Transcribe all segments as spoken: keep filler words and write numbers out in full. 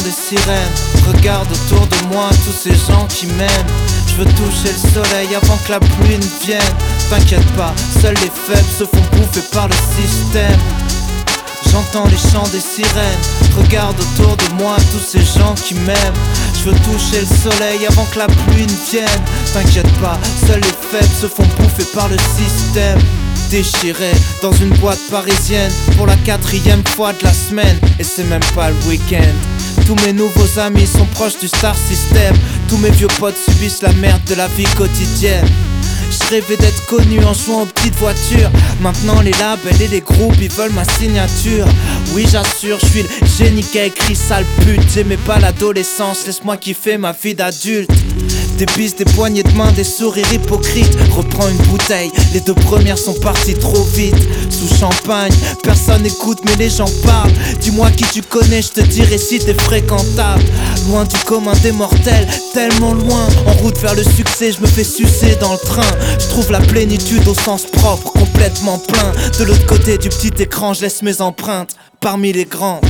des sirènes. Regarde autour de moi tous ces gens qui m'aiment. Je veux toucher le soleil avant que la pluie ne vienne. T'inquiète pas, seuls les faibles se font bouffer par le système. J'entends les chants des sirènes. Regarde autour de moi tous ces gens qui m'aiment. Je veux toucher le soleil avant que la pluie ne vienne. T'inquiète pas, seuls les faibles se font bouffer par le système. Déchiré dans une boîte parisienne pour la quatrième fois de la semaine. Et c'est même pas le week-end. Tous mes nouveaux amis sont proches du star system. Tous mes vieux potes subissent la merde de la vie quotidienne. Je rêvais d'être connu en jouant aux petites voitures. Maintenant les labels et les groupes ils veulent ma signature. Oui j'assure, je suis le génie qui a écrit sale pute. J'aimais pas l'adolescence, laisse-moi kiffer ma vie d'adulte. Des bises, des poignées de main, des sourires hypocrites. Reprends une bouteille, les deux premières sont parties trop vite. Sous champagne, personne écoute mais les gens parlent. Dis-moi qui tu connais, je te dirai si t'es fréquentable. Loin du commun des mortels, tellement loin. En route vers le succès, je me fais sucer dans le train. Je trouve la plénitude au sens propre, complètement plein. De l'autre côté du petit écran, je laisse mes empreintes parmi les grands.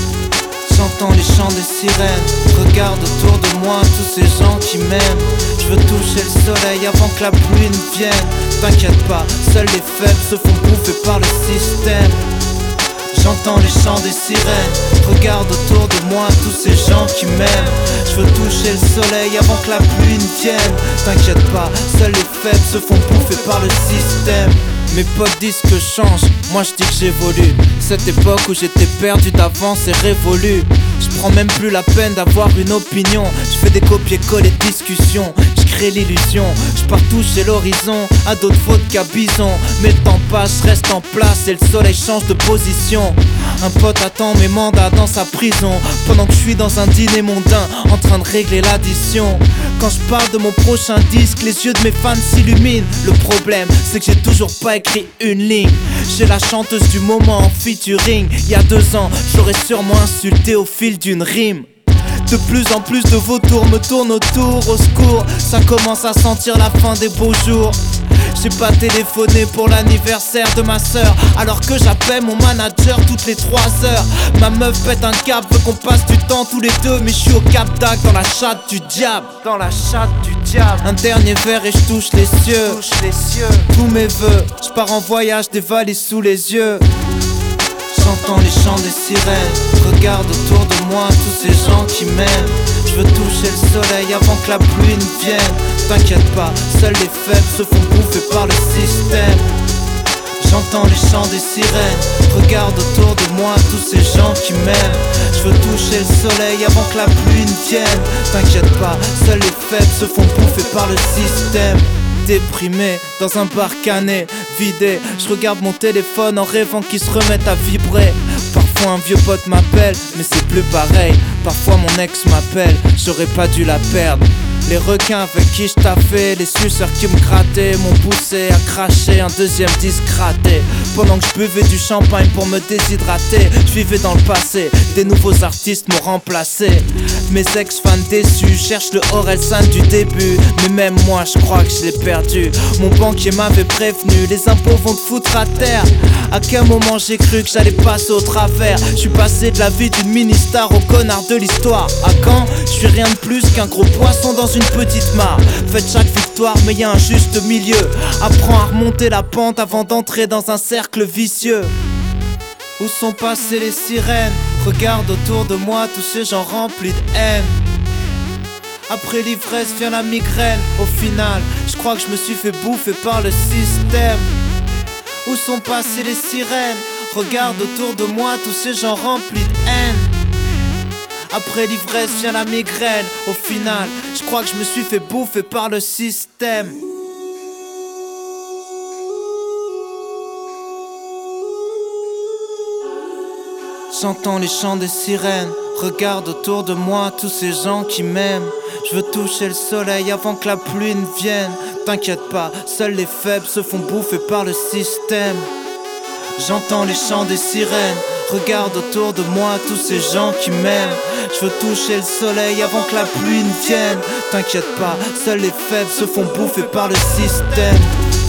J'entends les chants des sirènes. Regarde autour de moi tous ces gens qui m'aiment. Je veux toucher le soleil avant que la pluie ne vienne. T'inquiète pas, seuls les faibles se font bouffer par le système. J'entends les chants des sirènes. Regarde autour de moi tous ces gens qui m'aiment. Je veux toucher le soleil avant que la pluie ne vienne. T'inquiète pas, seuls les faibles se font bouffer par le système. Mes potes disent que je change, moi je dis que j'évolue. Cette époque où j'étais perdu d'avance est révolue. Je prends même plus la peine d'avoir une opinion. Je fais des copier-coller de discussions. Je crée l'illusion, je pars toucher l'horizon. À d'autres fautes qu'à bison. Mais le temps passe, je reste en place et le soleil change de position. Un pote attend mes mandats dans sa prison. Pendant que je suis dans un dîner mondain, en train de régler l'addition. Quand je parle de mon prochain disque, les yeux de mes fans s'illuminent. Le problème, c'est que j'ai toujours pas écrit une ligne. J'ai la chanteuse du moment en featuring. Il y a deux ans, j'aurais sûrement insulté au fil d'une rime. De plus en plus de vautours me tournent autour, au secours. Ça commence à sentir la fin des beaux jours. J'ai pas téléphoné pour l'anniversaire de ma sœur, alors que j'appelle mon manager toutes les trois heures. Ma meuf pète un câble, veut qu'on passe du temps tous les deux. Mais je suis au Cap d'Agde dans la chatte du diable. Dans la chatte du diable. Un dernier verre et je touche les cieux. Touche les cieux. Tous mes vœux, je pars en voyage, des valises sous les yeux. J'entends les chants des sirènes. Regarde autour de moi tous ces gens qui m'aiment. Je veux toucher le soleil avant que la pluie ne vienne. T'inquiète pas, seuls les faibles se font bouffer par le système. J'entends les chants des sirènes. Regarde autour de moi tous ces gens qui m'aiment. Je veux toucher le soleil avant que la pluie ne vienne. T'inquiète pas, seuls les faibles se font bouffer par le système. Déprimé, dans un bar cané, vidé, je regarde mon téléphone en rêvant qu'il se remette à vibrer. Parfois un vieux pote m'appelle, mais c'est plus pareil. Parfois mon ex m'appelle, j'aurais pas dû la perdre. Les requins avec qui je taffais, les suceurs qui me grattaient m'ont poussé à cracher un deuxième disque raté. Pendant que je buvais du champagne pour me déshydrater, je vivais dans le passé, des nouveaux artistes m'ont remplacé. Mes ex-fans déçus cherchent le Orelsan du début, mais même moi je crois que je l'ai perdu. Mon banquier m'avait prévenu, les impôts vont te foutre à terre. À quel moment j'ai cru que j'allais passer au travers? Je suis passé de la vie d'une mini-star au connard de l'histoire. À quand? Je suis rien de plus qu'un gros poisson dans une petite mare. Faites chaque victoire mais y a un juste milieu. Apprends à remonter la pente avant d'entrer dans un cercle vicieux. Où sont passées les sirènes? Regarde autour de moi tous ces gens remplis de haine. Après l'ivresse vient la migraine. Au final, je crois que je me suis fait bouffer par le système. Où sont passées les sirènes? Regarde autour de moi tous ces gens remplis de haine. Après l'ivresse vient la migraine. Au final, je crois que je me suis fait bouffer par le système. J'entends les chants des sirènes. Regarde autour de moi tous ces gens qui m'aiment. Je veux toucher le soleil avant que la pluie ne vienne. T'inquiète pas, seuls les faibles se font bouffer par le système. J'entends les chants des sirènes. Regarde autour de moi tous ces gens qui m'aiment. Je veux toucher le soleil avant que la pluie ne vienne. T'inquiète pas, seuls les faibles se font bouffer par le système.